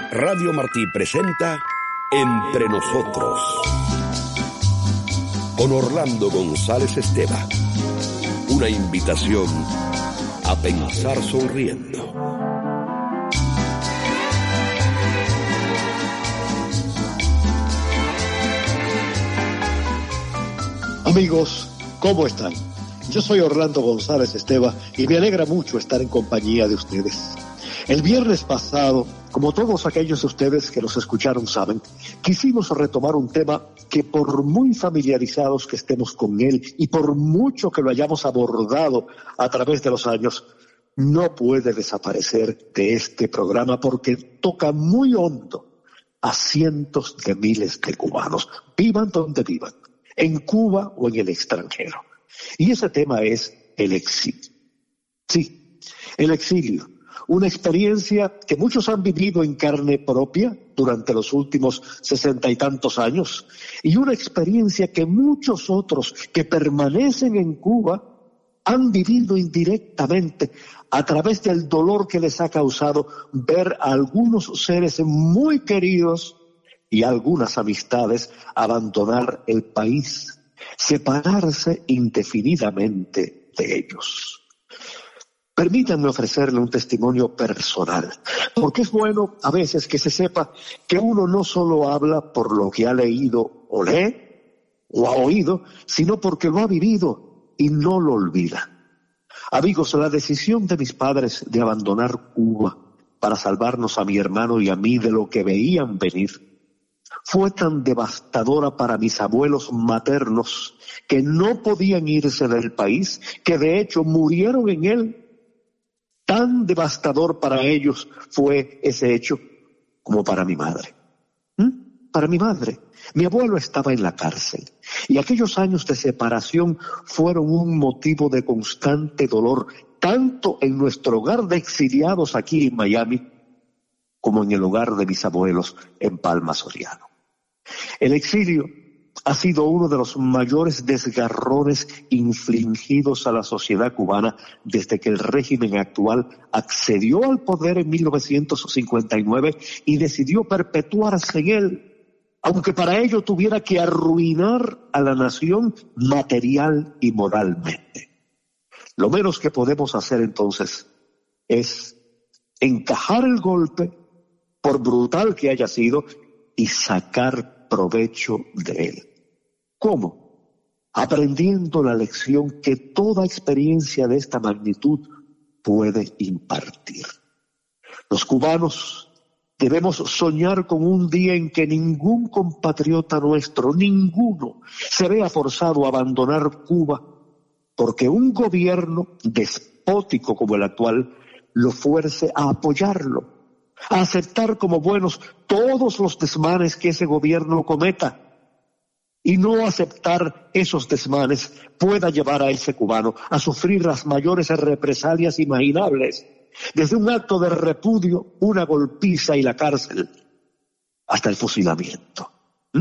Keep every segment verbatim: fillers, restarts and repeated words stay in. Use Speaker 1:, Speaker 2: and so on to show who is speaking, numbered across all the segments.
Speaker 1: Radio Martí presenta Entre Nosotros con Orlando González Esteva. Una invitación a pensar sonriendo.
Speaker 2: Amigos, ¿cómo están? Yo soy Orlando González Esteva y me alegra mucho estar en compañía de ustedes. El viernes pasado, como todos aquellos de ustedes que nos escucharon saben, quisimos retomar un tema que por muy familiarizados que estemos con él y por mucho que lo hayamos abordado a través de los años, no puede desaparecer de este programa porque toca muy hondo a cientos de miles de cubanos, vivan donde vivan, en Cuba o en el extranjero. Y ese tema es el exilio. Sí, el exilio. Una experiencia que muchos han vivido en carne propia durante los últimos sesenta y tantos años, y una experiencia que muchos otros que permanecen en Cuba han vivido indirectamente a través del dolor que les ha causado ver a algunos seres muy queridos y algunas amistades abandonar el país, separarse indefinidamente de ellos. Permítanme ofrecerle un testimonio personal, porque es bueno a veces que se sepa que uno no solo habla por lo que ha leído o lee o ha oído, sino porque lo ha vivido y no lo olvida. Amigos, la decisión de mis padres de abandonar Cuba para salvarnos a mi hermano y a mí de lo que veían venir fue tan devastadora para mis abuelos maternos que no podían irse del país, que de hecho murieron en él. Tan devastador para ellos fue ese hecho como para mi madre. ¿Mm? Para mi madre. Mi abuelo estaba en la cárcel y aquellos años de separación fueron un motivo de constante dolor, tanto en nuestro hogar de exiliados aquí en Miami como en el hogar de mis abuelos en Palma Soriano. El exilio ha sido uno de los mayores desgarrones infligidos a la sociedad cubana desde que el régimen actual accedió al poder en mil novecientos cincuenta y nueve y decidió perpetuarse en él, aunque para ello tuviera que arruinar a la nación material y moralmente. Lo menos que podemos hacer entonces es encajar el golpe, por brutal que haya sido, y sacar provecho de él. ¿Cómo? Aprendiendo la lección que toda experiencia de esta magnitud puede impartir. Los cubanos debemos soñar con un día en que ningún compatriota nuestro, ninguno, se vea forzado a abandonar Cuba porque un gobierno despótico como el actual lo fuerce a apoyarlo, a aceptar como buenos todos los desmanes que ese gobierno cometa, y no aceptar esos desmanes pueda llevar a ese cubano a sufrir las mayores represalias imaginables, desde un acto de repudio, una golpiza y la cárcel, hasta el fusilamiento. ¿Mm?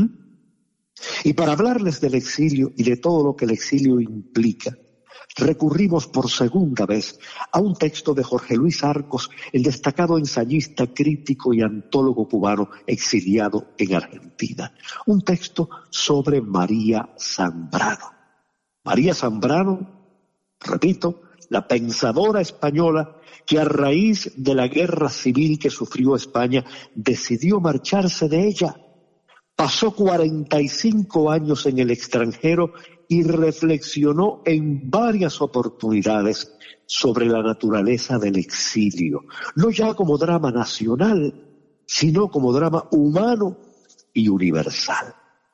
Speaker 2: Y para hablarles del exilio y de todo lo que el exilio implica, recurrimos por segunda vez a un texto de Jorge Luis Arcos, el destacado ensayista, crítico y antólogo cubano exiliado en Argentina. Un texto sobre María Zambrano. María Zambrano, repito, la pensadora española que a raíz de la guerra civil que sufrió España decidió marcharse de ella. Pasó cuarenta y cinco años en el extranjero y reflexionó en varias oportunidades sobre la naturaleza del exilio, no ya como drama nacional, sino como drama humano y universal.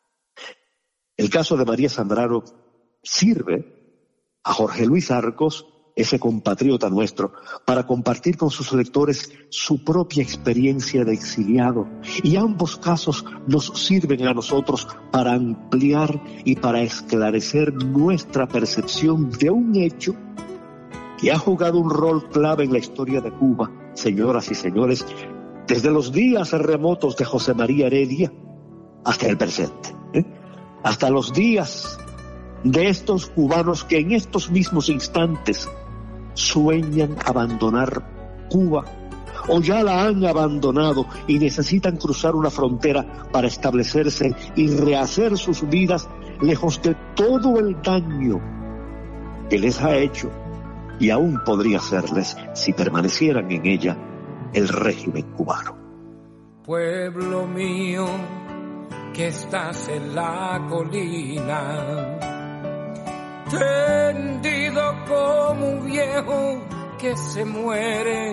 Speaker 2: El caso de María Zambrano sirve a Jorge Luis Arcos, ese compatriota nuestro, para compartir con sus lectores su propia experiencia de exiliado, y ambos casos nos sirven a nosotros para ampliar y para esclarecer nuestra percepción de un hecho que ha jugado un rol clave en la historia de Cuba, señoras y señores, desde los días remotos de José María Heredia hasta el presente, ¿eh? hasta los días de estos cubanos que en estos mismos instantes sueñan abandonar Cuba o ya la han abandonado y necesitan cruzar una frontera para establecerse y rehacer sus vidas lejos de todo el daño que les ha hecho y aún podría hacerles si permanecieran en ella el régimen cubano.
Speaker 3: Pueblo mío, que estás en la colina, tendido como un viejo que se muere,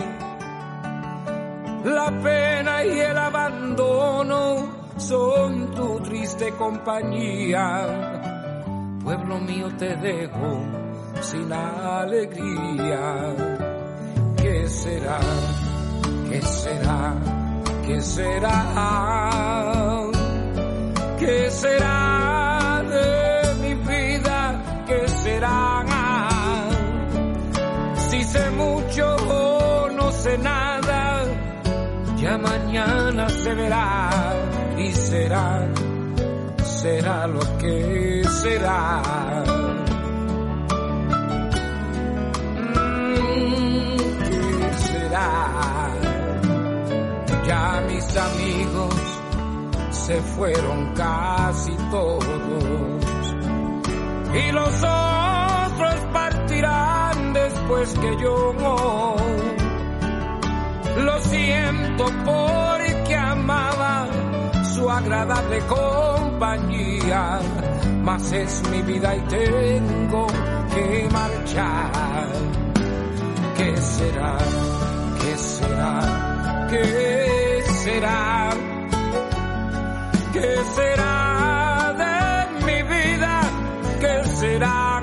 Speaker 3: la pena y el abandono son tu triste compañía. Pueblo mío, te dejo sin alegría. ¿Qué será? ¿Qué será? ¿Qué será? ¿Qué será de mi vida? ¿Qué será? Si sé mucho o no sé nada, ya mañana se verá y será, será lo que será. Mm, ¿qué será? Ya mis amigos se fueron casi todos y los otros partirán después que yo. Lo siento porque amaba su agradable compañía, mas es mi vida y tengo que marchar. ¿Qué será? ¿Qué será? ¿Qué será? ¿Qué será de mi vida? ¿Qué será?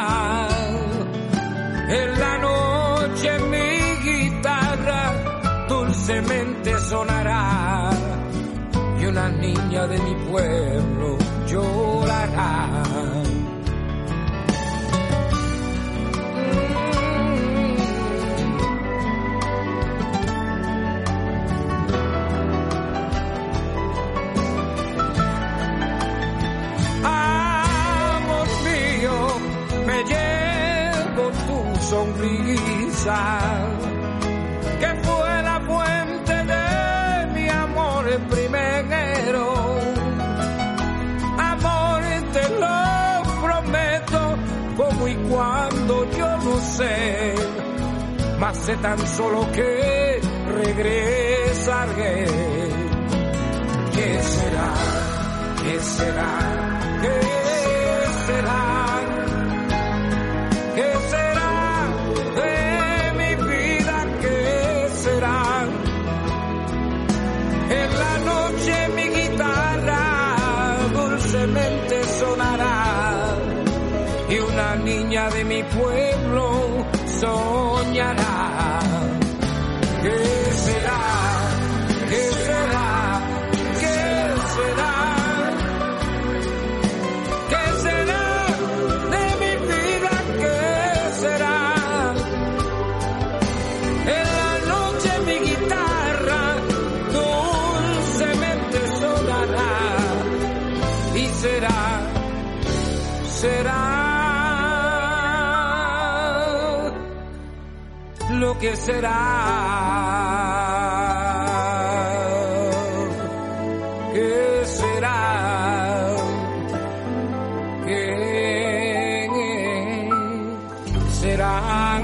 Speaker 3: En la noche mi guitarra dulcemente sonará y una niña de mi pueblo llorará. Sonrisa, que fue la fuente de mi amor primero. Amor, te lo prometo, como y cuando yo no sé, mas sé tan solo que regresaré. ¿Qué será? ¿Qué será? ¿Qué será? ¿Qué será? En la noche mi guitarra dulcemente sonará y una niña de mi pueblo soñará. ¿Qué será? ¿Qué será? ¿Qué será? ¿Qué será de mi vida? ¿Qué será? En la noche mi guitarra y será, será lo que será, que será, que será.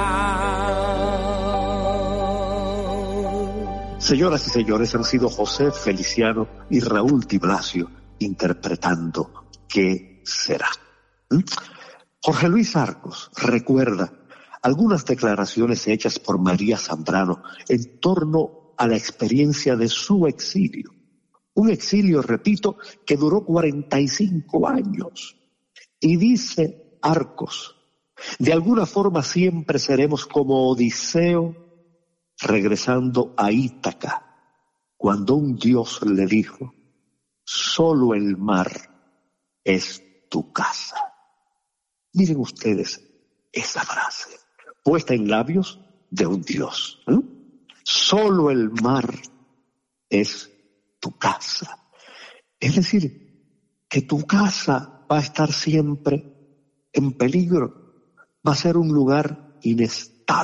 Speaker 2: Señoras y señores, han sido José Feliciano y Raúl Di Blasio interpretando ¿Qué será? ¿Mm? Jorge Luis Arcos recuerda algunas declaraciones hechas por María Zambrano en torno a la experiencia de su exilio. Un exilio, repito, que duró cuarenta y cinco años. Y dice Arcos, de alguna forma siempre seremos como Odiseo regresando a Ítaca, cuando un dios le dijo, solo el mar es tu casa. Miren ustedes esa frase, puesta en labios de un dios. ¿eh? Solo el mar es tu casa. Es decir, que tu casa va a estar siempre en peligro, va a ser un lugar inestable.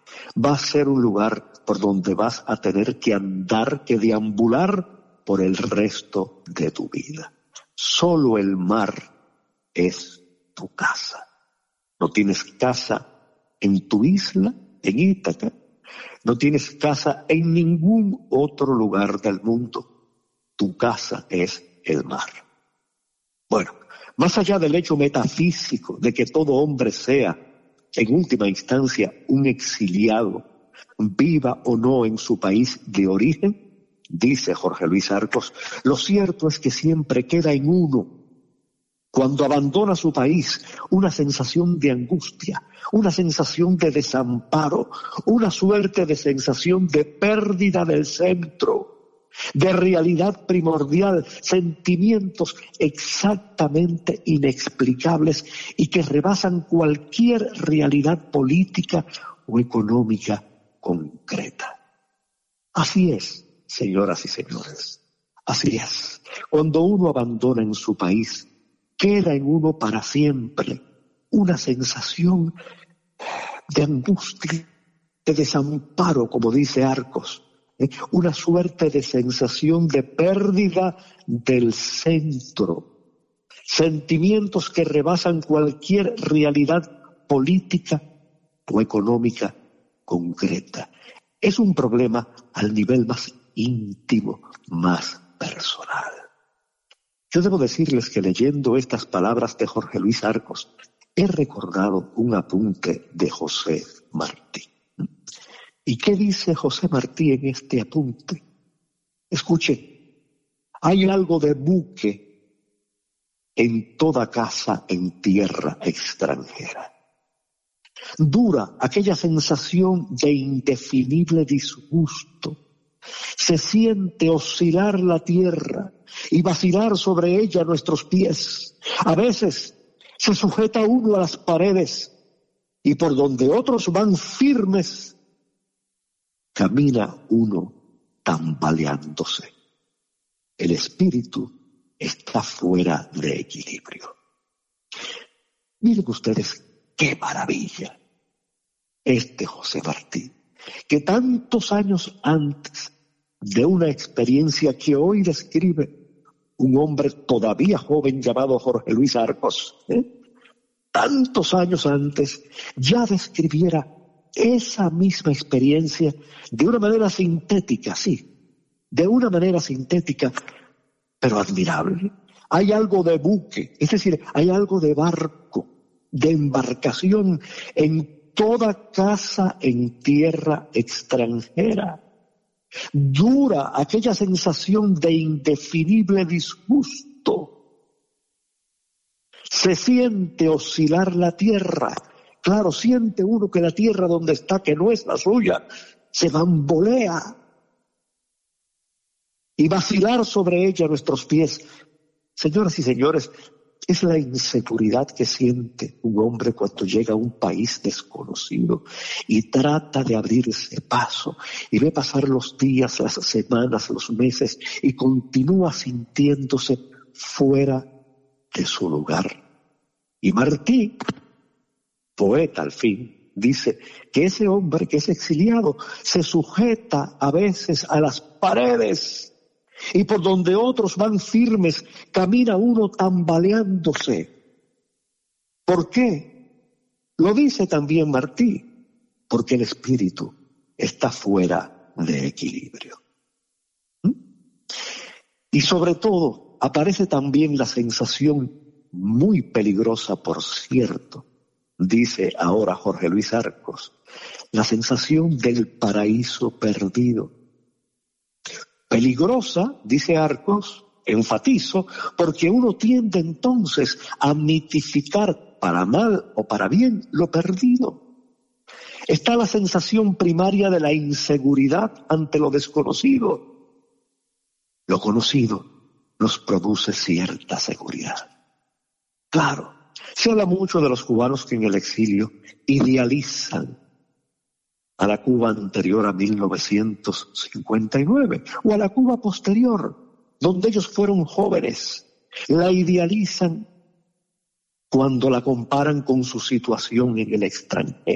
Speaker 2: va a ser un lugar por donde vas a tener que andar, que deambular por el resto de tu vida. Solo el mar es tu casa. No tienes casa en tu isla, en Ítaca. No tienes casa en ningún otro lugar del mundo. Tu casa es el mar. Bueno, más allá del hecho metafísico de que todo hombre sea, en última instancia, un exiliado, viva o no en su país de origen, dice Jorge Luis Arcos, lo cierto es que siempre queda en uno, cuando abandona su país, una sensación de angustia, una sensación de desamparo, una suerte de sensación de pérdida del centro, de realidad primordial, sentimientos exactamente inexplicables y que rebasan cualquier realidad política o económica concreta. Así es, señoras y señores, así es. Cuando uno abandona en su país, queda en uno para siempre una sensación de angustia, de desamparo, como dice Arcos, ¿eh? Una suerte de sensación de pérdida del centro, sentimientos que rebasan cualquier realidad política o económica concreta. Es un problema al nivel más íntimo, más personal. Yo debo decirles que leyendo estas palabras de Jorge Luis Arcos, he recordado un apunte de José Martí. ¿Y qué dice José Martí en este apunte? Escuche, hay algo de buque en toda casa en tierra extranjera. Dura aquella sensación de indefinible disgusto. Se siente oscilar la tierra y vacilar sobre ella nuestros pies. A veces se sujeta uno a las paredes y por donde otros van firmes, camina uno tambaleándose. El espíritu está fuera de equilibrio. Miren ustedes qué maravilla este José Martí, que tantos años antes de una experiencia que hoy describe un hombre todavía joven llamado Jorge Luis Arcos, ¿eh? tantos años antes ya describiera esa misma experiencia de una manera sintética, sí, de una manera sintética, pero admirable. Hay algo de buque, es decir, hay algo de barco, de embarcación en toda casa en tierra extranjera. Dura aquella sensación de indefinible disgusto. Se siente oscilar la tierra. Claro, siente uno que la tierra donde está, que no es la suya, se bambolea. Y vacilar sobre ella nuestros pies. Señoras y señores, es la inseguridad que siente un hombre cuando llega a un país desconocido y trata de abrirse paso y ve pasar los días, las semanas, los meses y continúa sintiéndose fuera de su lugar. Y Martí, poeta al fin, dice que ese hombre que es exiliado se sujeta a veces a las paredes y por donde otros van firmes, camina uno tambaleándose. ¿Por qué? Lo dice también Martí, porque el espíritu está fuera de equilibrio. ¿Mm? Y sobre todo aparece también la sensación muy peligrosa, por cierto, dice ahora Jorge Luis Arcos, la sensación del paraíso perdido. Peligrosa, dice Arcos, enfatizo, porque uno tiende entonces a mitificar para mal o para bien lo perdido. Está la sensación primaria de la inseguridad ante lo desconocido. Lo conocido nos produce cierta seguridad. Claro, se habla mucho de los cubanos que en el exilio idealizan a la Cuba anterior a mil novecientos cincuenta y nueve o a la Cuba posterior, donde ellos fueron jóvenes. La idealizan cuando la comparan con su situación en el extranjero.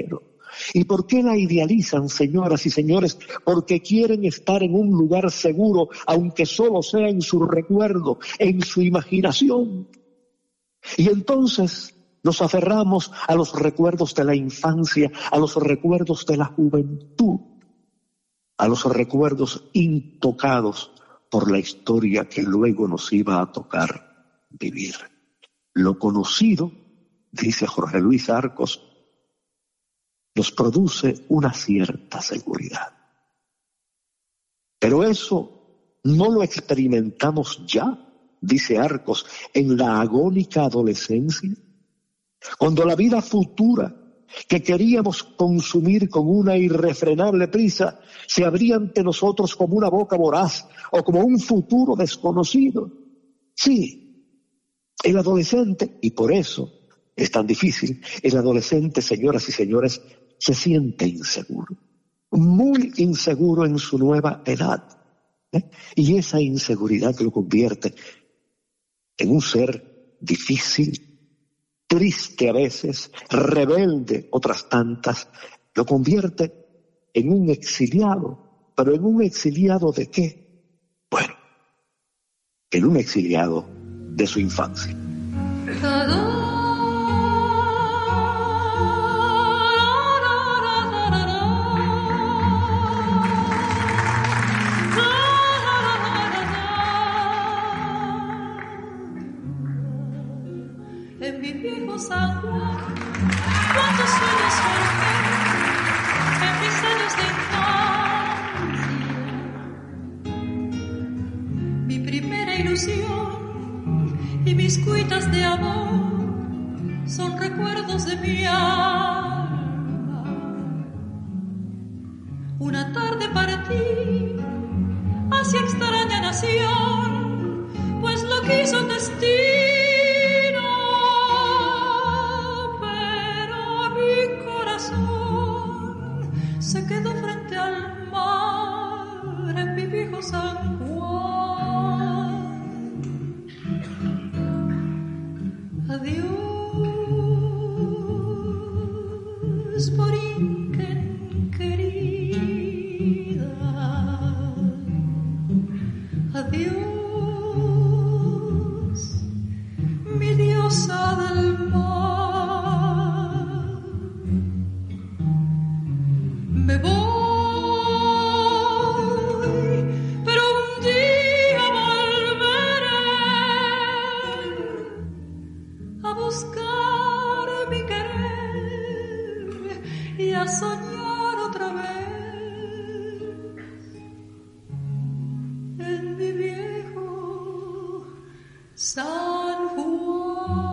Speaker 2: ¿Y por qué la idealizan, señoras y señores? Porque quieren estar en un lugar seguro, aunque solo sea en su recuerdo, en su imaginación. Y entonces nos aferramos a los recuerdos de la infancia, a los recuerdos de la juventud, a los recuerdos intocados por la historia que luego nos iba a tocar vivir. Lo conocido, dice Jorge Luis Arcos, nos produce una cierta seguridad. Pero eso no lo experimentamos ya, dice Arcos, en la agónica adolescencia, cuando la vida futura que queríamos consumir con una irrefrenable prisa se abría ante nosotros como una boca voraz o como un futuro desconocido. Sí, el adolescente, y por eso es tan difícil, el adolescente, señoras y señores, se siente inseguro, muy inseguro en su nueva edad. ¿eh? Y esa inseguridad lo convierte en un ser difícil, triste a veces, rebelde otras tantas, lo convierte en un exiliado. ¿Pero en un exiliado de qué? Bueno, en un exiliado de su infancia.
Speaker 4: En mi viejo San Juan, cuántos sueños forjé en mis años de infancia. Mi primera ilusión y mis cuitas de amor son recuerdos de mi alma. Una tarde partí hacia extraña nación, pues lo quiso destino. Se quedó frente al mar en mi viejo San Juan. Adiós, Borinquen querida. Adiós, mi diosa del mar. Me voy, pero un día volveré a buscar mi querer y a soñar otra vez en mi viejo San Juan.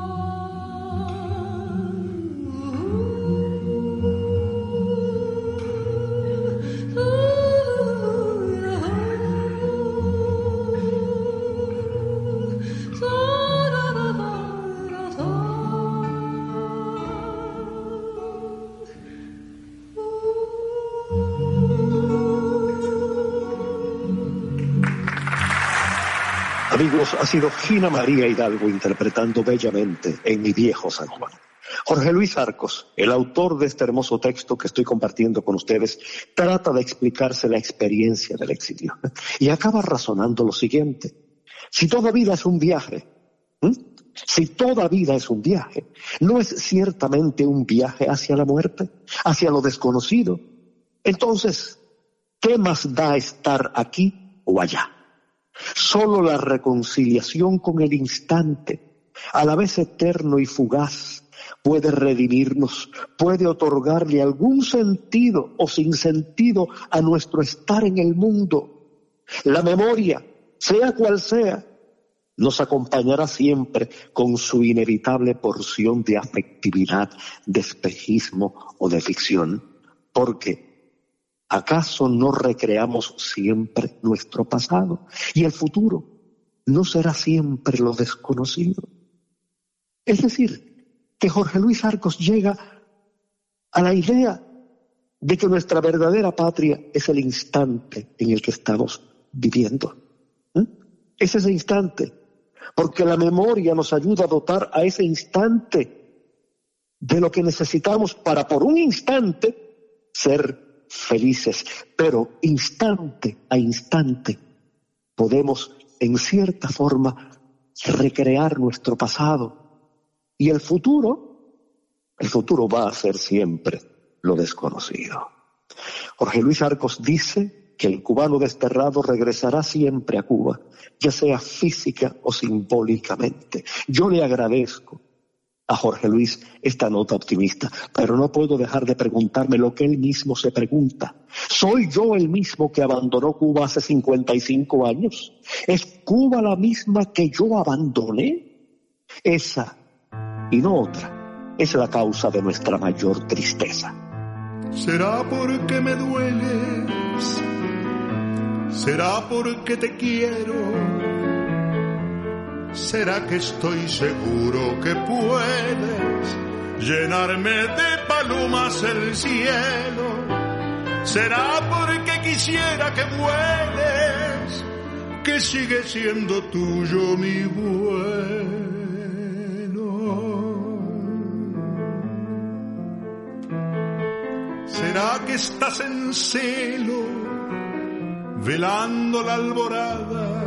Speaker 2: Amigos, ha sido Gina María Hidalgo interpretando bellamente En mi viejo San Juan. Jorge Luis Arcos, el autor de este hermoso texto que estoy compartiendo con ustedes, trata de explicarse la experiencia del exilio y acaba razonando lo siguiente. Si toda vida es un viaje, ¿eh? si toda vida es un viaje, ¿no es ciertamente un viaje hacia la muerte, hacia lo desconocido? Entonces, ¿qué más da estar aquí o allá? Solo la reconciliación con el instante, a la vez eterno y fugaz, puede redimirnos, puede otorgarle algún sentido o sinsentido a nuestro estar en el mundo. La memoria, sea cual sea, nos acompañará siempre con su inevitable porción de afectividad, de espejismo o de ficción, porque ¿acaso no recreamos siempre nuestro pasado? ¿Y el futuro no será siempre lo desconocido? Es decir, que Jorge Luis Arcos llega a la idea de que nuestra verdadera patria es el instante en el que estamos viviendo. ¿Eh? Es ese instante, porque la memoria nos ayuda a dotar a ese instante de lo que necesitamos para, por un instante, ser felices, pero instante a instante podemos, en cierta forma, recrear nuestro pasado. Y el futuro, el futuro va a ser siempre lo desconocido. Jorge Luis Arcos dice que el cubano desterrado regresará siempre a Cuba, ya sea física o simbólicamente. Yo le agradezco a Jorge Luis esta nota optimista, pero no puedo dejar de preguntarme lo que él mismo se pregunta. ¿Soy yo el mismo que abandonó Cuba hace cincuenta y cinco años? ¿Es Cuba la misma que yo abandoné? Esa, y no otra, es la causa de nuestra mayor tristeza.
Speaker 5: ¿Será porque me dueles? ¿Será porque te quiero? ¿Será que estoy seguro que puedes llenarme de palomas el cielo? ¿Será porque quisiera que vueles, que sigue siendo tuyo mi vuelo? ¿Será que estás en celo, velando la alborada?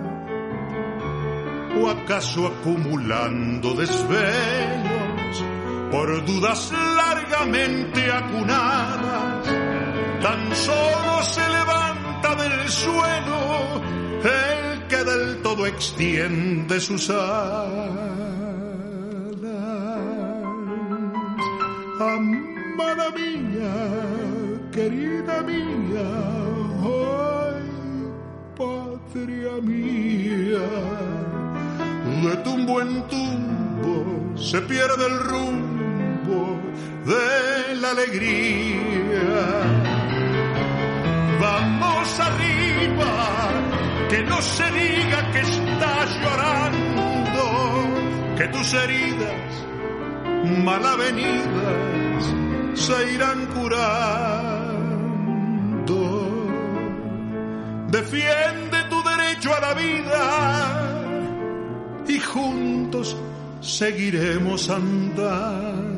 Speaker 5: ¿O acaso acumulando desvelos por dudas largamente acunadas? Tan solo se levanta del suelo el que del todo extiende sus alas. Amada mía, querida mía, ay, patria mía, de tumbo en tumbo se pierde el rumbo de la alegría. Vamos arriba, que no se diga que estás llorando, que tus heridas mal avenidas se irán curando. Defiende tu derecho a la vida y juntos seguiremos andando.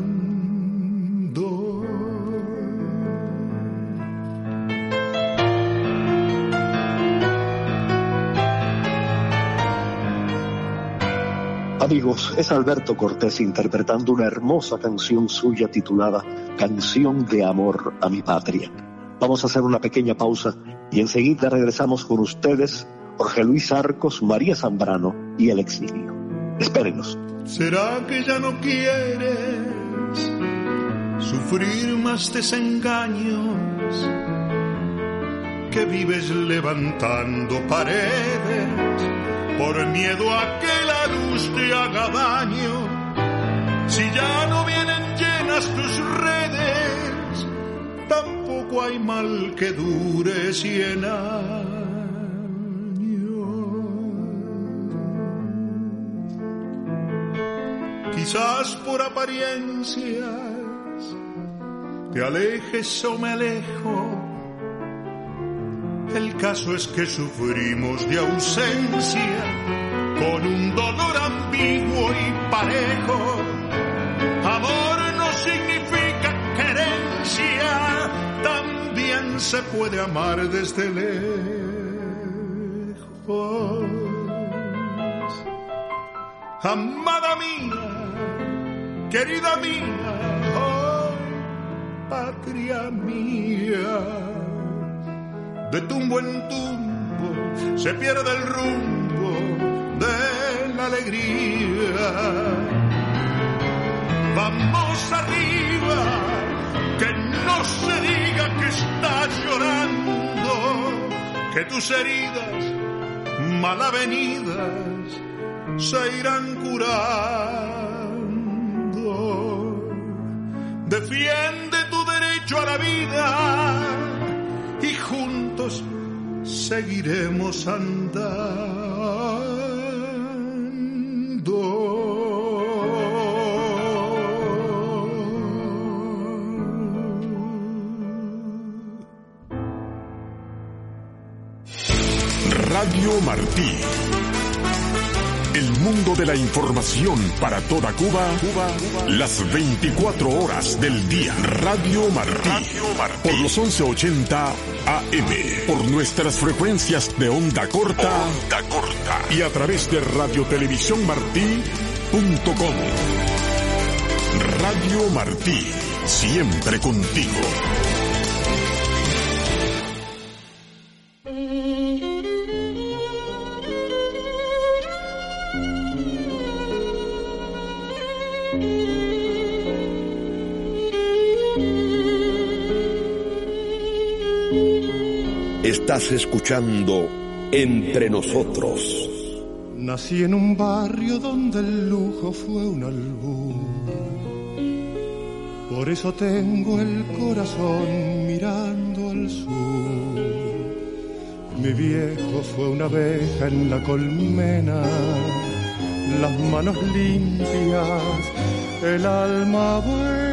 Speaker 2: Amigos, es Alberto Cortés interpretando una hermosa canción suya titulada Canción de Amor a mi Patria. Vamos a hacer una pequeña pausa y enseguida regresamos con ustedes, Jorge Luis Arcos, María Zambrano y el exilio. Espérenos.
Speaker 5: ¿Será que ya no quieres sufrir más desengaños? Que vives levantando paredes por miedo a que la luz te haga daño. Si ya no vienen llenas tus redes, tampoco hay mal que dure cien años. Quizás por apariencias te alejes o me alejo. El caso es que sufrimos de ausencia con un dolor ambiguo y parejo. Amor no significa querencia, también se puede amar desde lejos. Amada mía, querida mía, oh, patria mía, de tumbo en tumbo se pierde el rumbo de la alegría. Vamos arriba, que no se diga que estás llorando, que tus heridas mal avenidas se irán curando. Defiende tu derecho a la vida y juntos seguiremos andando.
Speaker 6: Radio Martí, El mundo de la información para toda Cuba, Cuba, Cuba. Las veinticuatro horas del día. Radio Martí. Radio Martí. Por los once ochenta A M. Por nuestras frecuencias de onda corta. Onda corta. Y a través de radio televisión martí punto com. Radio Martí. Siempre contigo.
Speaker 1: Estás escuchando Entre Nosotros.
Speaker 5: Nací en un barrio donde el lujo fue un albur. Por eso tengo el corazón mirando al sur. Mi viejo fue una abeja en la colmena, las manos limpias, el alma buena.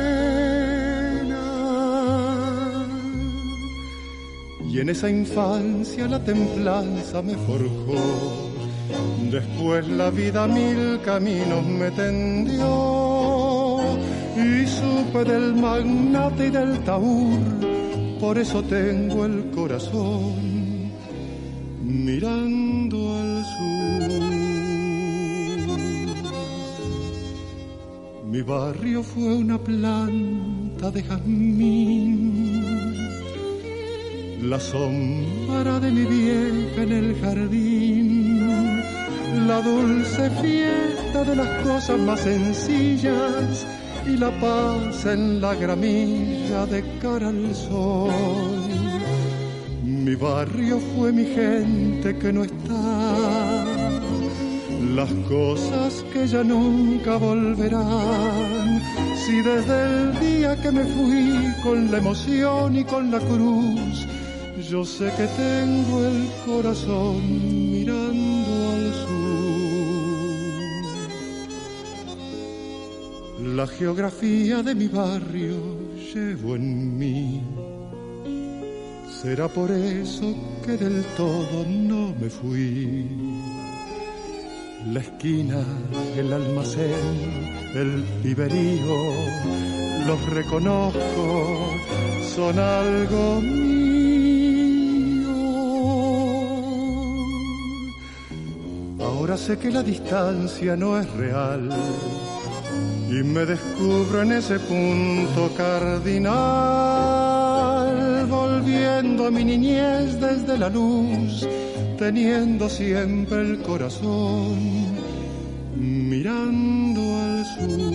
Speaker 5: Y en esa infancia la templanza me forjó. Después la vida mil caminos me tendió y supe del magnate y del taur. Por eso tengo el corazón mirando al sur. Mi barrio fue una planta de jazmín, la sombra de mi vieja en el jardín, la dulce fiesta de las cosas más sencillas y la paz en la gramilla de cara al sol. Mi barrio fue mi gente que no está, las cosas que ya nunca volverán. Si desde el día que me fui con la emoción y con la cruz, yo sé que tengo el corazón mirando al sur. La geografía de mi barrio llevo en mí. Será por eso que del todo no me fui. La esquina, el almacén, el piberío, los reconozco, son algo mío. Ahora sé que la distancia no es real y me descubro en ese punto cardinal, volviendo a mi niñez desde la luz, teniendo siempre el corazón mirando al sur.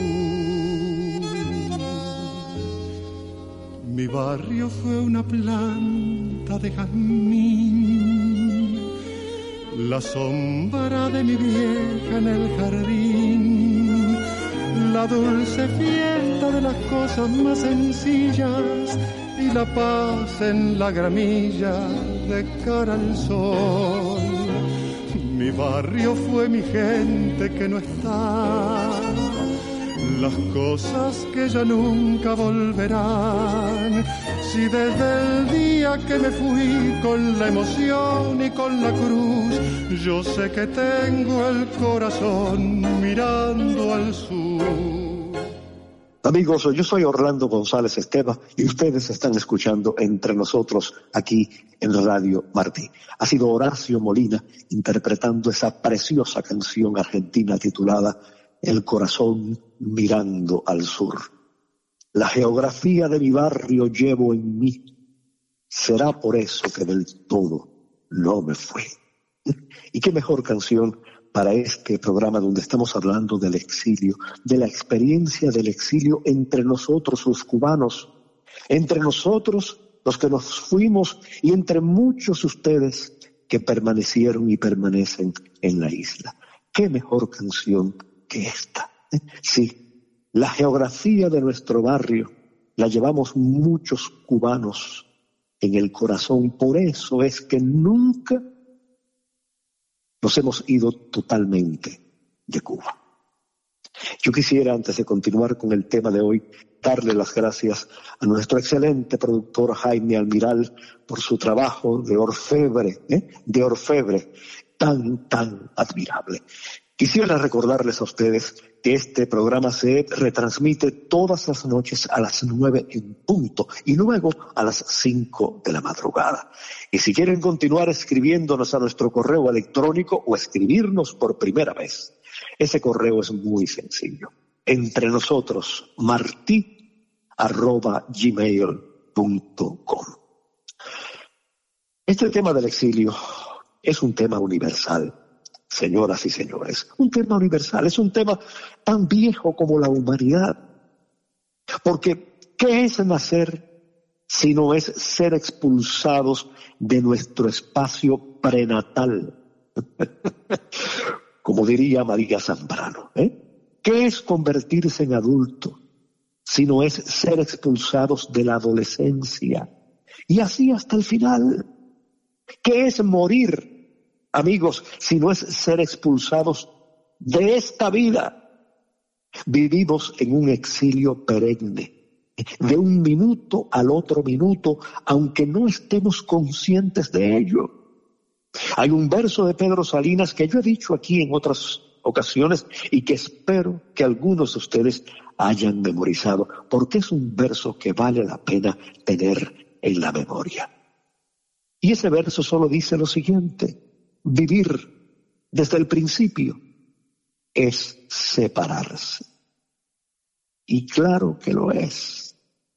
Speaker 5: Mi barrio fue una planta de jazmín, la sombra de mi vieja en el jardín, la dulce fiesta de las cosas más sencillas y la paz en la gramilla de cara al sol. Mi barrio fue mi gente que no está, las cosas que ya nunca volverán. Si desde el día que me fui con la emoción y con la cruz, yo sé que tengo el corazón mirando al sur.
Speaker 2: Amigos, yo soy Orlando González Esteva y ustedes están escuchando Entre Nosotros aquí en Radio Martí. Ha sido Horacio Molina interpretando esa preciosa canción argentina titulada El corazón mirando al sur. La geografía de mi barrio llevo en mí. Será por eso que del todo no me fui. Y qué mejor canción para este programa donde estamos hablando del exilio, de la experiencia del exilio entre nosotros los cubanos, entre nosotros los que nos fuimos y entre muchos de ustedes que permanecieron y permanecen en la isla. ¿Qué mejor canción que esta? ¿Eh? Sí, la geografía de nuestro barrio la llevamos muchos cubanos en el corazón. Por eso es que nunca nos hemos ido totalmente de Cuba. Yo quisiera, antes de continuar con el tema de hoy, darle las gracias a nuestro excelente productor Jaime Almiral por su trabajo de orfebre, ¿eh? de orfebre tan, tan admirable. Quisiera recordarles a ustedes que este programa se retransmite todas las noches a las nueve en punto y luego a las cinco de la madrugada. Y si quieren continuar escribiéndonos a nuestro correo electrónico o escribirnos por primera vez, ese correo es muy sencillo. Entre nosotros, martí arroba gmail punto com. Este tema del exilio es un tema universal. Señoras y señores, un tema universal, es un tema tan viejo como la humanidad. Porque, ¿qué es nacer si no es ser expulsados de nuestro espacio prenatal? Como diría María Zambrano, ¿eh? ¿Qué es convertirse en adulto si no es ser expulsados de la adolescencia? Y así hasta el final. ¿Qué es morir, amigos, si no es ser expulsados de esta vida? Vivimos en un exilio perenne, de un minuto al otro minuto, aunque no estemos conscientes de ello. Hay un verso de Pedro Salinas que yo he dicho aquí en otras ocasiones y que espero que algunos de ustedes hayan memorizado, porque es un verso que vale la pena tener en la memoria. Y ese verso solo dice lo siguiente: vivir desde el principio es separarse. Y claro que lo es.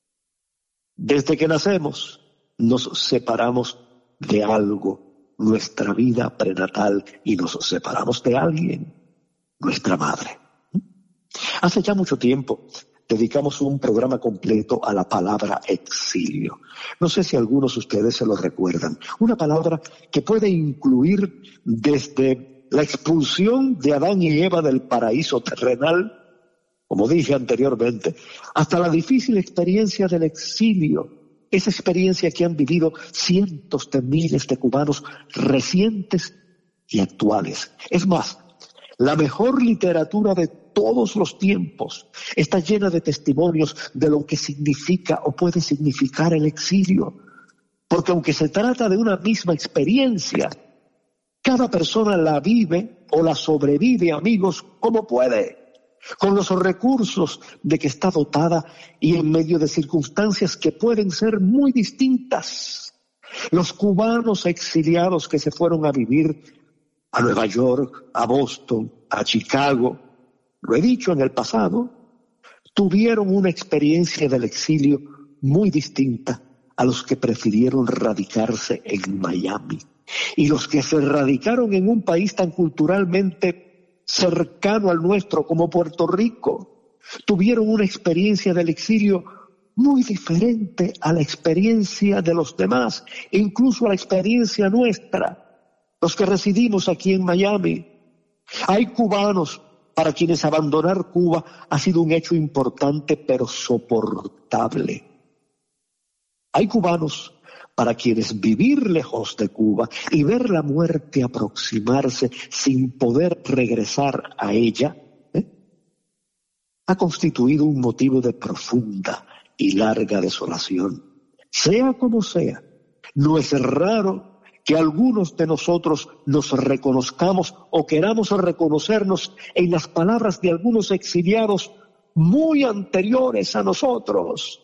Speaker 2: Desde que nacemos nos separamos de algo, nuestra vida prenatal, y nos separamos de alguien, nuestra madre. Hace ya mucho tiempo dedicamos un programa completo a la palabra exilio. No sé si algunos de ustedes se lo recuerdan. Una palabra que puede incluir desde la expulsión de Adán y Eva del paraíso terrenal, como dije anteriormente, hasta la difícil experiencia del exilio, esa experiencia que han vivido cientos de miles de cubanos recientes y actuales. Es más, la mejor literatura de todos los tiempos está llena de testimonios de lo que significa o puede significar el exilio. Porque aunque se trata de una misma experiencia, cada persona la vive o la sobrevive, amigos, como puede, con los recursos de que está dotada y en medio de circunstancias que pueden ser muy distintas. Los cubanos exiliados que se fueron a vivir a Nueva York, a Boston, a Chicago, lo he dicho en el pasado, tuvieron una experiencia del exilio muy distinta a los que prefirieron radicarse en Miami. Y los que se radicaron en un país tan culturalmente cercano al nuestro como Puerto Rico, tuvieron una experiencia del exilio muy diferente a la experiencia de los demás, e incluso a la experiencia nuestra. Los que residimos aquí en Miami, hay cubanos para quienes abandonar Cuba ha sido un hecho importante pero soportable. Hay cubanos para quienes vivir lejos de Cuba y ver la muerte aproximarse sin poder regresar a ella, ¿eh? ha constituido un motivo de profunda y larga desolación. Sea como sea, no es raro que algunos de nosotros nos reconozcamos o queramos reconocernos en las palabras de algunos exiliados muy anteriores a nosotros.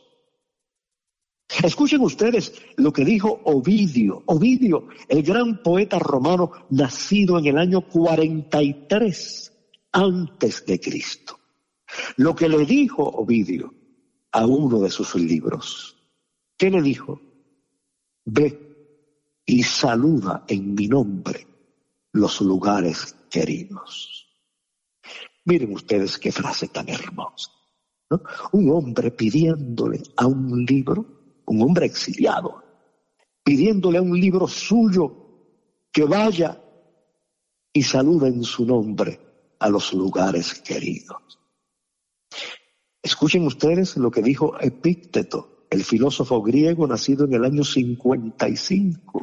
Speaker 2: Escuchen ustedes lo que dijo Ovidio. Ovidio, el gran poeta romano nacido en el año cuarenta y tres antes de Cristo. Lo que le dijo Ovidio a uno de sus libros. ¿Qué le dijo? Ve y saluda en mi nombre los lugares queridos. Miren ustedes qué frase tan hermosa, ¿no? Un hombre pidiéndole a un libro, un hombre exiliado, pidiéndole a un libro suyo que vaya y salude en su nombre a los lugares queridos. Escuchen ustedes lo que dijo Epícteto, el filósofo griego nacido en el año cincuenta y cinco.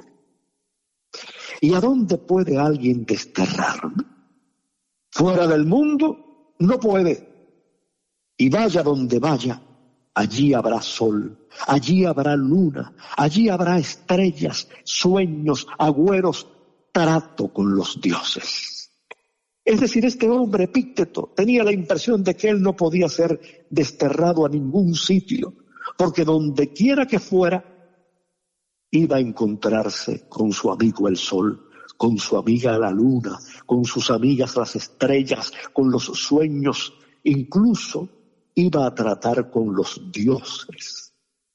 Speaker 2: ¿Y a dónde puede alguien desterrarme? Fuera del mundo no puede. Y vaya donde vaya, allí habrá sol, allí habrá luna, allí habrá estrellas, sueños, agüeros, trato con los dioses. Es decir, este hombre, Epícteto, tenía la impresión de que él no podía ser desterrado a ningún sitio, porque donde quiera que fuera, iba a encontrarse con su amigo el sol, con su amiga la luna, con sus amigas las estrellas, con los sueños, incluso iba a tratar con los dioses.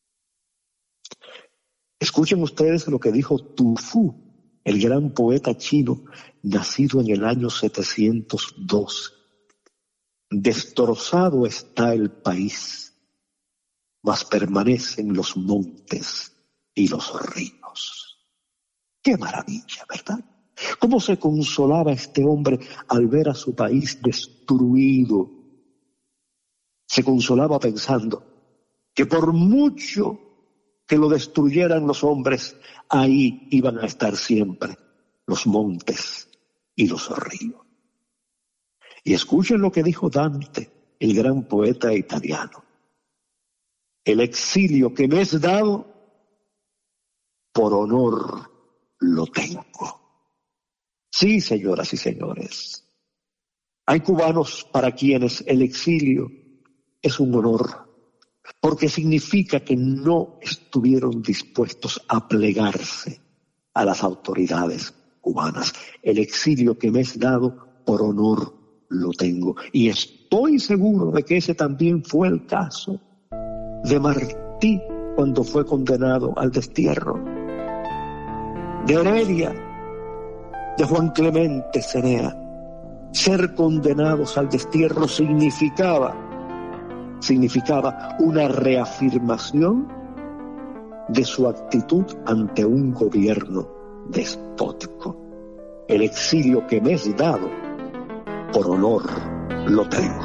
Speaker 2: Escuchen ustedes lo que dijo Tu Fu, el gran poeta chino, nacido en el año setecientos dos. Destrozado está el país, mas permanecen los montes y los ríos. ¡Qué maravilla!, ¿verdad? ¿Cómo se consolaba este hombre al ver a su país destruido? Se consolaba pensando que por mucho que lo destruyeran los hombres, ahí iban a estar siempre los montes y los ríos. Y escuchen lo que dijo Dante, el gran poeta italiano. El exilio que me es dado, por honor lo tengo. Sí, señoras y señores, hay cubanos para quienes el exilio es un honor, porque significa que no estuvieron dispuestos a plegarse a las autoridades cubanas. El exilio que me es dado, por honor lo tengo. Y estoy seguro de que ese también fue el caso de Martí cuando fue condenado al destierro, de Heredia, de Juan Clemente Cenea. Ser condenados al destierro significaba significaba una reafirmación de su actitud ante un gobierno despótico. El exilio que me es dado, por honor lo tengo.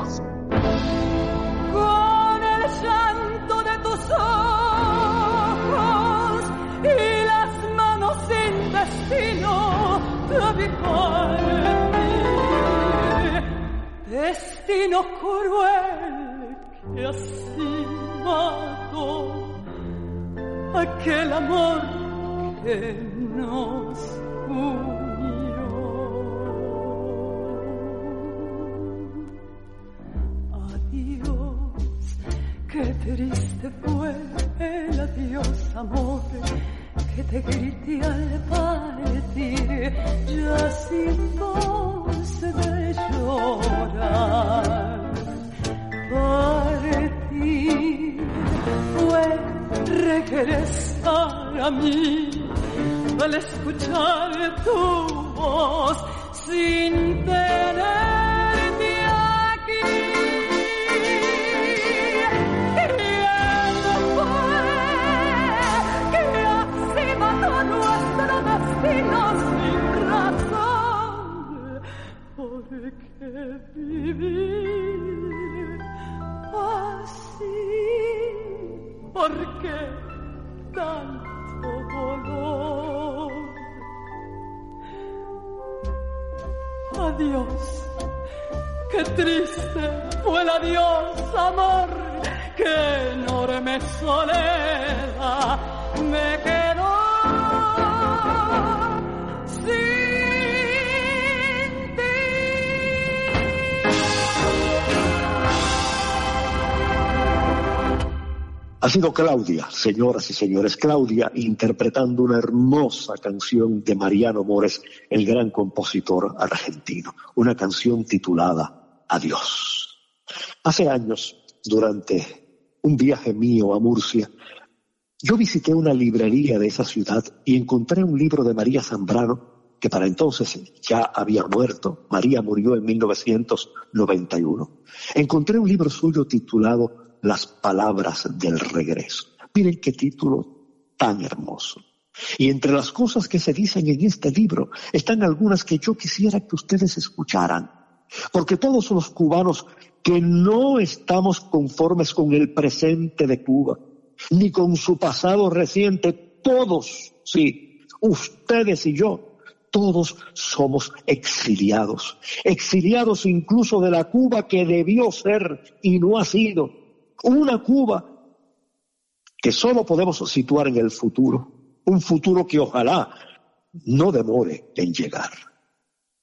Speaker 4: Con el llanto de tus ojos y las manos sin destino de mi parte, destino cruel que así mató aquel amor que nos unió. Adiós, qué triste fue el adiós, amor, que te grité al partir, ya sin voz de llorar. Partir fue regresar a mí al escuchar tu voz sin tenerte aquí. Queriendo fue que así mató nuestro destino sin razón, porque vivir así, porque tanto dolor. Adiós, qué triste fue el adiós, amor, que enorme soledad me quedó sin.
Speaker 2: Ha sido Claudia, señoras y señores, Claudia interpretando una hermosa canción de Mariano Mores, el gran compositor argentino, una canción titulada Adiós. Hace años, durante un viaje mío a Murcia, yo visité una librería de esa ciudad y encontré un libro de María Zambrano, que para entonces ya había muerto. María murió en mil novecientos noventa y uno. Encontré un libro suyo titulado Las palabras del regreso. Miren qué título tan hermoso. Y entre las cosas que se dicen en este libro están algunas que yo quisiera que ustedes escucharan. Porque todos los cubanos que no estamos conformes con el presente de Cuba, ni con su pasado reciente, todos, sí, ustedes y yo, todos somos exiliados. Exiliados incluso de la Cuba que debió ser y no ha sido. Una Cuba que solo podemos situar en el futuro, un futuro que ojalá no demore en llegar.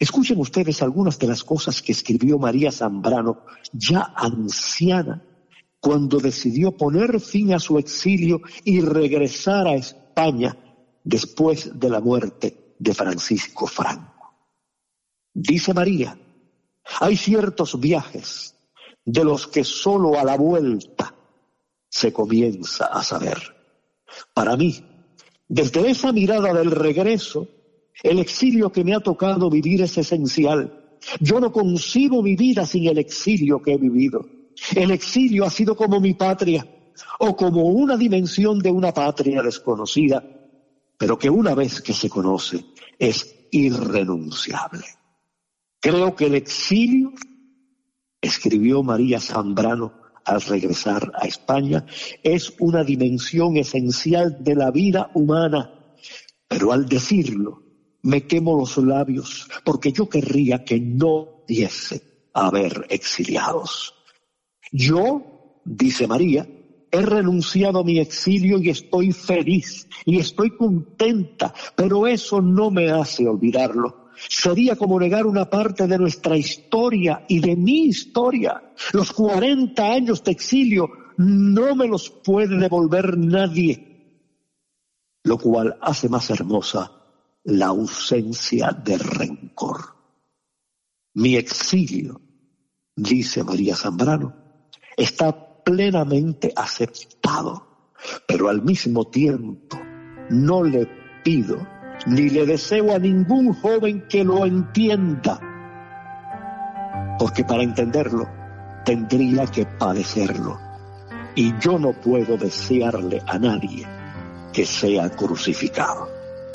Speaker 2: Escuchen ustedes algunas de las cosas que escribió María Zambrano, ya anciana, cuando decidió poner fin a su exilio y regresar a España después de la muerte de Francisco Franco. Dice María: hay ciertos viajes de los que solo a la vuelta se comienza a saber. Para mí, desde esa mirada del regreso, el exilio que me ha tocado vivir es esencial. Yo no concibo mi vida sin el exilio que he vivido. El exilio ha sido como mi patria, o como una dimensión de una patria desconocida, pero que una vez que se conoce es irrenunciable. Creo que el exilio, escribió María Zambrano al regresar a España, es una dimensión esencial de la vida humana, pero al decirlo me quemo los labios porque yo querría que no diese a haber exiliados. Yo, dice María, he renunciado a mi exilio y estoy feliz y estoy contenta, pero eso no me hace olvidarlo. Sería como negar una parte de nuestra historia y de mi historia. Los cuarenta años de exilio no me los puede devolver nadie, lo cual hace más hermosa la ausencia de rencor. Mi exilio, dice María Zambrano, está plenamente aceptado, pero al mismo tiempo no le pido ni le deseo a ningún joven que lo entienda, porque para entenderlo tendría que padecerlo, y yo no puedo desearle a nadie que sea crucificado.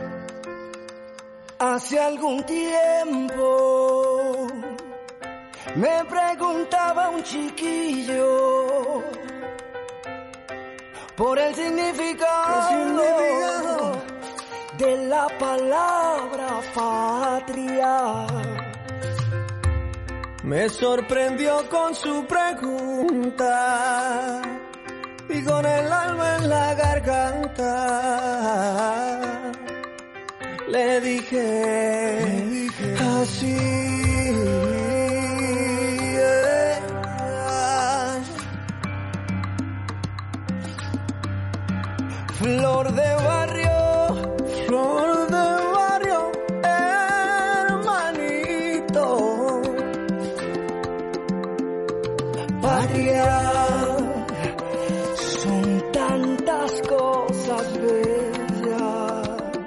Speaker 7: Hace algún tiempo me preguntaba un chiquillo por el significado de la palabra patria. Me sorprendió con su pregunta y con el alma en la garganta le dije, le dije así. Flor de barrio, flor de barrio, hermanito. Patria, son tantas cosas bellas,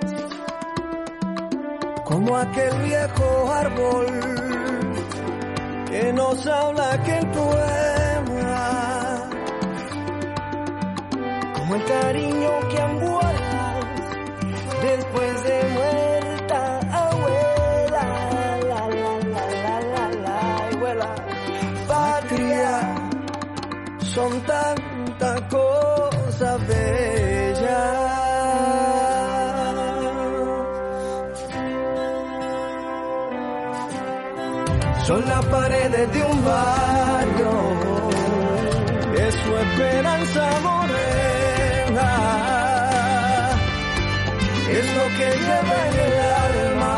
Speaker 7: como aquel viejo árbol que nos habla aquel poema, como el cariño que envuelvas después de muerta abuela, la la la la la la abuela. Patria, son tantas cosas bellas. Son las paredes de un barrio, es su esperanza morena, es lo que lleva en el alma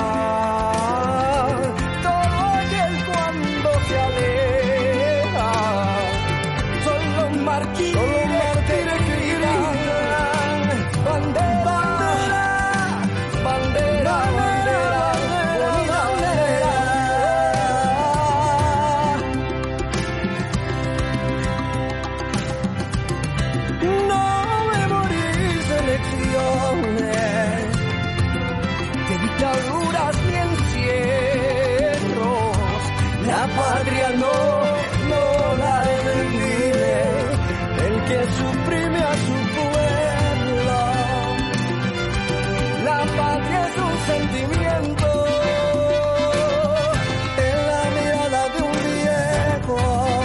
Speaker 7: todo aquel cuando se aleja. Son los mártires, son los mártires que gritan bandera, bandera, bandera, bandera, bandera. No me morís de lecciones, de dictaduras ni encierros. La patria no, no la define el que suprime a su pueblo. La patria es un sentimiento en la mirada de un viejo.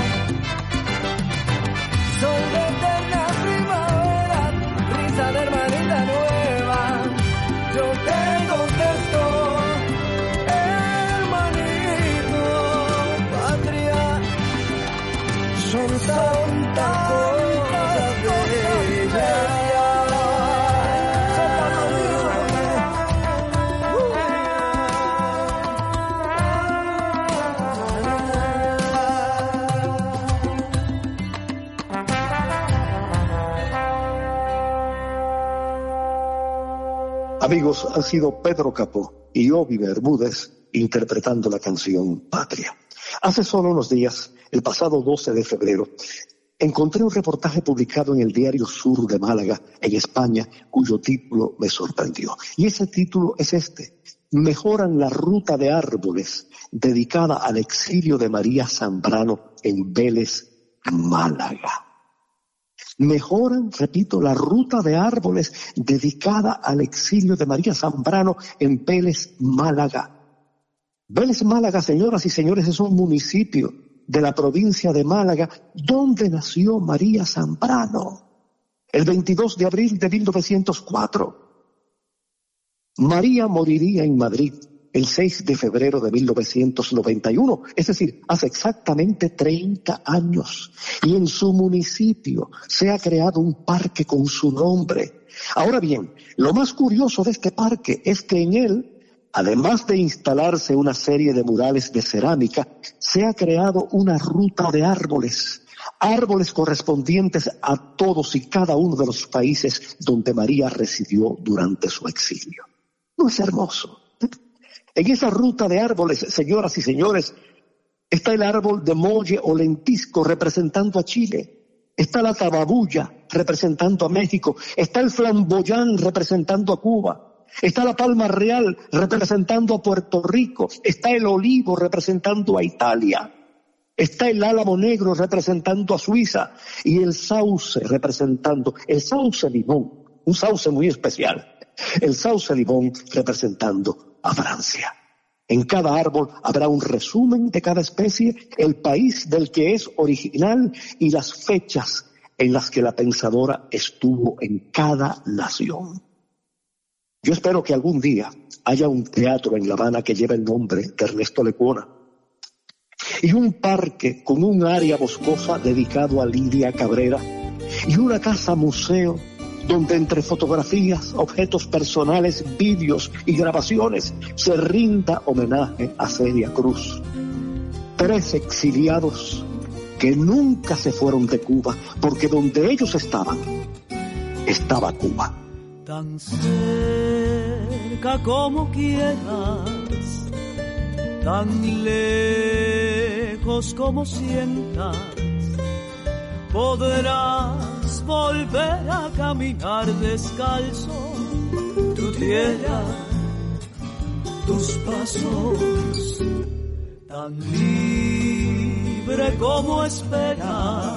Speaker 7: Sol de eterna primavera, risa de hermanita nueva. Yo te contesto, hermanito, patria, son tantas cosas bellas.
Speaker 2: Amigos, han sido Pedro Capó y Obi Bermúdez interpretando la canción Patria. Hace solo unos días, el pasado doce de febrero, encontré un reportaje publicado en el Diario Sur de Málaga, en España, cuyo título me sorprendió. Y ese título es este: Mejoran la ruta de árboles dedicada al exilio de María Zambrano en Vélez, Málaga. Mejoran, repito, la ruta de árboles dedicada al exilio de María Zambrano en Vélez, Málaga. Vélez, Málaga, señoras y señores, es un municipio de la provincia de Málaga donde nació María Zambrano el veintidós de abril de mil novecientos cuatro. María moriría en Madrid el seis de febrero de mil novecientos noventa y uno, es decir, hace exactamente treinta años. Y en su municipio se ha creado un parque con su nombre. Ahora bien, lo más curioso de este parque es que en él, además de instalarse una serie de murales de cerámica, se ha creado una ruta de árboles. Árboles correspondientes a todos y cada uno de los países donde María residió durante su exilio. ¿No es hermoso? En esa ruta de árboles, señoras y señores, está el árbol de molle o lentisco representando a Chile. Está la tababulla representando a México. Está el flamboyán representando a Cuba. Está la palma real representando a Puerto Rico. Está el olivo representando a Italia. Está el álamo negro representando a Suiza. Y el sauce representando, el sauce limón, un sauce muy especial. El sauce limón representando a Francia. En cada árbol habrá un resumen de cada especie, el país del que es original y las fechas en las que la pensadora estuvo en cada nación. Yo espero que algún día haya un teatro en La Habana que lleve el nombre de Ernesto Lecuona y un parque con un área boscosa dedicado a Lidia Cabrera y una casa museo donde entre fotografías, objetos personales, vídeos y grabaciones se rinda homenaje a Celia Cruz. Tres exiliados que nunca se fueron de Cuba, porque donde ellos estaban, estaba Cuba.
Speaker 7: Tan cerca como quieras, tan lejos como sientas, podrás volver a caminar descalzo tu tierra, tus pasos, tan libre como esperas,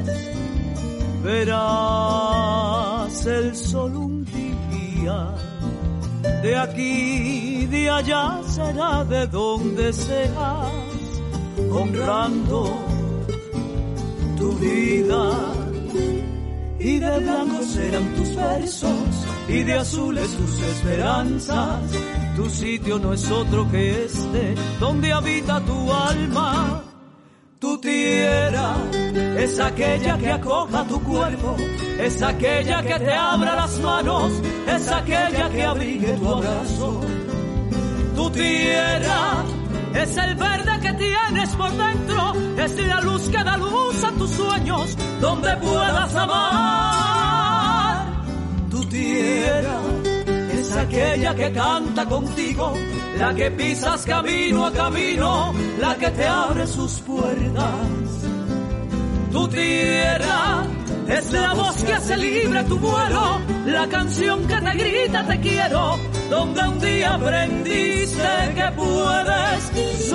Speaker 7: verás el sol un día, de aquí, de allá será de donde seas, honrando tu vida. Y de blanco serán tus versos, y de azules tus esperanzas. Tu sitio no es otro que este, donde habita tu alma. Tu tierra es aquella que acoja tu cuerpo, es aquella que te abra las manos, es aquella que abrigue tu abrazo. Tu tierra es el verde que tienes por dentro, es la luz que da luz a tus sueños, donde puedas amar. Tu tierra es aquella que canta contigo, la que pisas camino a camino, la que te abre sus puertas. Tu tierra es la voz que hace libre tu vuelo, la canción que te grita te quiero, donde un día aprendiste que puedes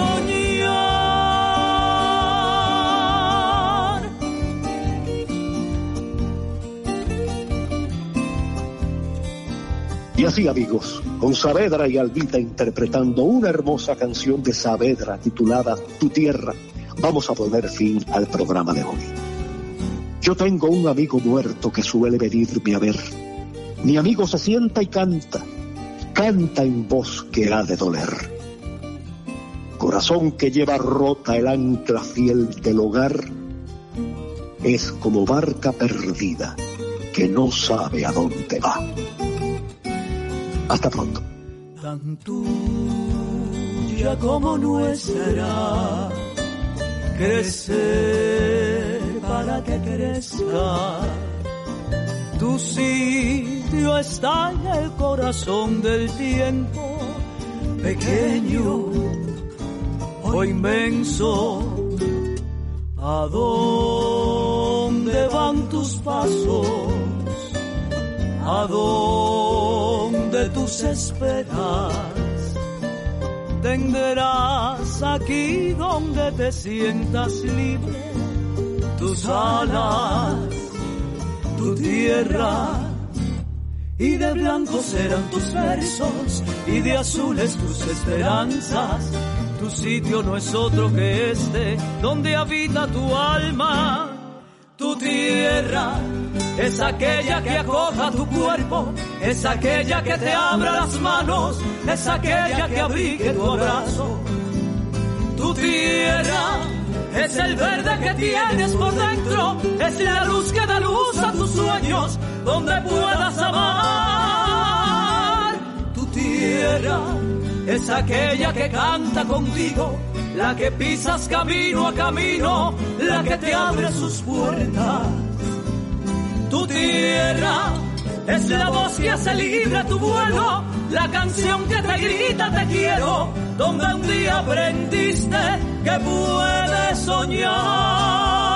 Speaker 7: soñar.
Speaker 2: Y así, amigos, con Saavedra y Albita interpretando una hermosa canción de Saavedra titulada Tu Tierra, vamos a poner fin al programa de hoy. Yo tengo un amigo muerto que suele venirme a ver. Mi amigo se sienta y canta, canta en voz que ha de doler. Corazón que lleva rota el ancla fiel del hogar, es como barca perdida que no sabe a dónde va. Hasta pronto.
Speaker 7: Tan tuya como nuestra, crecer para que crezca, Tu sitio está en el corazón del tiempo, pequeño o inmenso. ¿A dónde van tus pasos? ¿A dónde tus esperas? Tenderás aquí donde te sientas libre tus alas, tu tierra, y de blanco serán tus versos y de azules tus esperanzas. Tu sitio no es otro que este, donde habita tu alma. Tu tierra es aquella que acoja tu cuerpo, es aquella que te abra las manos, es aquella que abrigue tu abrazo. Tu tierra es el verde que tienes por dentro, es la luz que da luz a tus sueños, donde puedas amar. Tu tierra es aquella que canta contigo, la que pisas camino a camino, la que te abre sus puertas. Tu tierra es la voz que hace libre tu vuelo, la canción que te grita te quiero, donde un día aprendiste que puedes soñar.